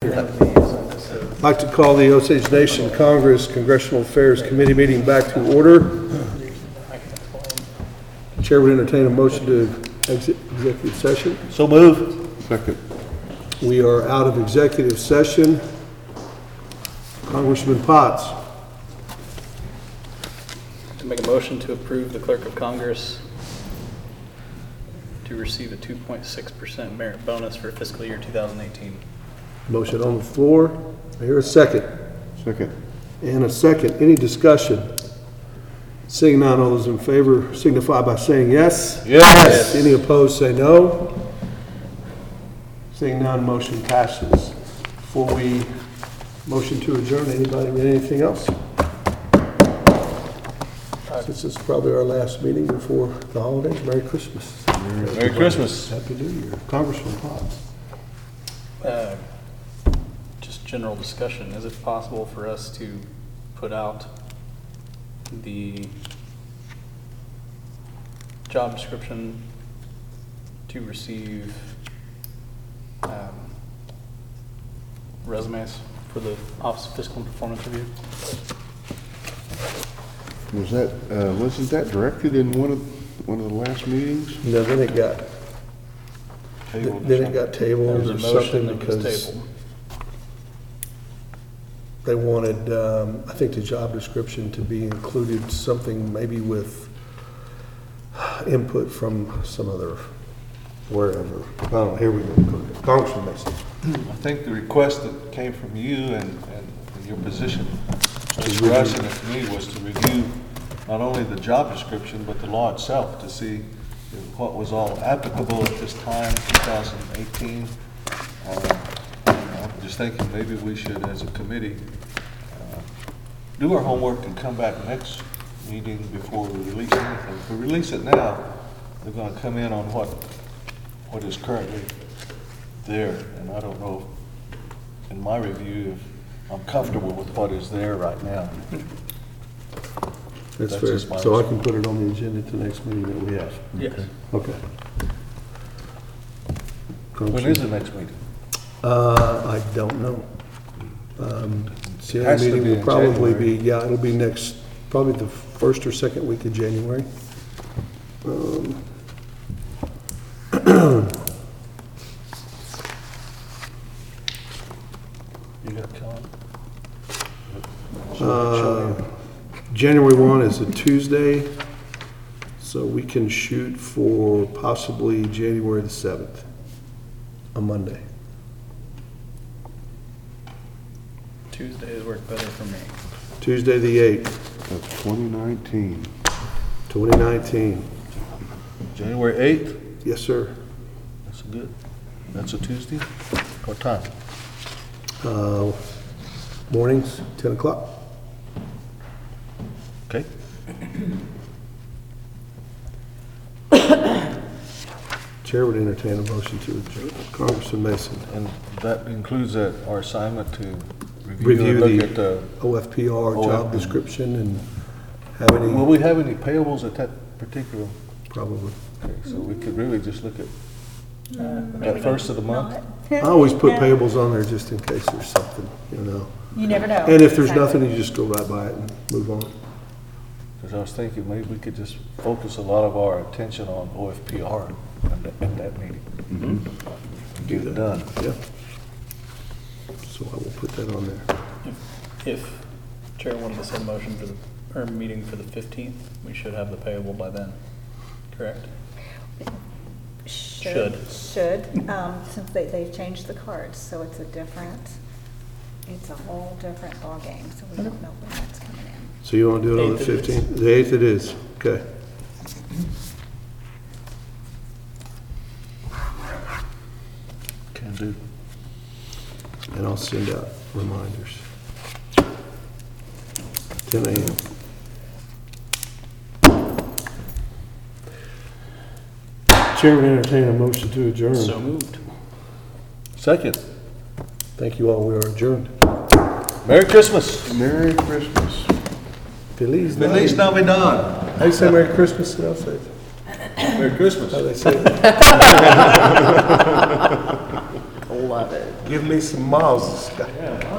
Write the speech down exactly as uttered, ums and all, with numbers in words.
I'd like to call the Osage Nation Congress Congressional Affairs Committee meeting back to order. Chair would entertain a motion to exit executive session. So moved. Second. We are out of executive session. Congressman Potts. To make a motion to approve the Clerk of Congress to receive a two point six percent merit bonus for fiscal year two thousand eighteen. Motion on the floor. I hear a second. Second. And a second. Any discussion? Seeing none, all those in favor signify by saying yes. Yes. Any opposed, say no. Seeing none, motion passes. Before we motion to adjourn, anybody with anything else? Since this is probably our last meeting before the holidays, Merry Christmas. Merry Christmas. Happy New Year. Congressman Potts. Uh, Just general discussion, is it possible for us to put out the job description to receive um, resumes for the Office of Fiscal and Performance Review? Was that, uh, wasn't that directed in one of, one of the last meetings? No, then it got, Tabled or then it something? got There tabled was or a motion something that was because tabled. they wanted, um, I think the job description to be included something maybe with input from some other, wherever. Oh, here we go. Congressman Mason. I think the request that came from you and, and and your position expressing it to me was to review not only the job description, but the law itself to see what was all applicable at this time, two thousand eighteen. Uh, I'm just thinking maybe we should, as a committee, uh, do our homework and come back next meeting before we release anything. If we release it now, they're going to come in on what what is currently there, and I don't know, in my review, if I'm comfortable with what is there right now. That's That's fair. just my So I can put it on the agenda to the next meeting that we have. Yes. Okay. When is the next meeting? Uh, I don't know. Um, the Has to meeting be will in probably be, January. yeah, it'll be next, probably the first or second week of January. Um, You got Con? Uh, January one is a Tuesday, so we can shoot for possibly January the seventh, a Monday. Tuesdays work better for me. Tuesday the eighth, That's twenty nineteen. twenty nineteen. January eighth? Yes, sir. That's good. That's a Tuesday? What time? Uh, Mornings, ten o'clock. Okay. Chair would entertain a motion to adjourn. Congressman Mason. And that includes that, our assignment to review Review and look the at the, O F P R O F P. job description and have any, will we have any payables at that particular? probably. Okay, so we could really just look at Maybe that first of the month? not. I always put No. payables on there just in case there's something, you know. You never know. And if there's Exactly. nothing, you just go right by it and move on. Because I was thinking maybe we could just focus a lot of our attention on O F P R at that, at that meeting. And get it done. Yeah. So I will put that on there. If, if Chair wanted to set a motion for the, or meeting for the fifteenth, we should have the payable by then, correct? Should. Should, um, since they, they changed the cards, so it's a different, it's a whole different ballgame, so we don't know when that's coming in. So you want to do it on the Eighth it is. fifteenth? The eighth it is, okay. Can do. And I'll send out reminders. ten a m Chair would entertain a motion to adjourn. So moved. Second, Thank you all, we are adjourned. Merry Christmas. Merry Christmas. Feliz Feliz Navidad. Navidad. How do you say Merry Christmas? How do I say it? Merry Christmas. How do they say it? Old love it. Give me some miles, Scott.